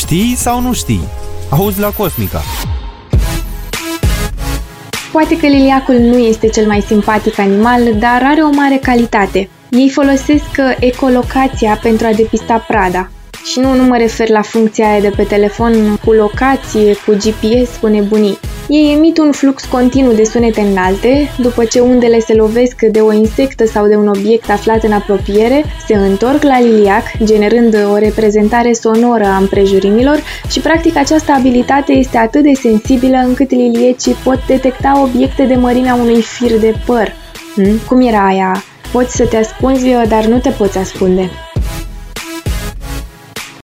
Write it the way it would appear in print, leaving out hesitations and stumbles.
Știi sau nu știi? Auzi la Cosmica! Poate că liliacul nu este cel mai simpatic animal, dar are o mare calitate. Ei folosesc ecolocația pentru a depista prada. Și nu mă refer la funcția aia de pe telefon cu locație, cu GPS, cu nebunii. Ei emit un flux continuu de sunete înalte, după ce undele se lovesc de o insectă sau de un obiect aflat în apropiere, se întorc la liliac, generând o reprezentare sonoră a împrejurimilor și practic această abilitate este atât de sensibilă încât liliecii pot detecta obiecte de mărimea unui fir de păr. Cum era aia? Poți să te ascunzi, dar nu te poți ascunde.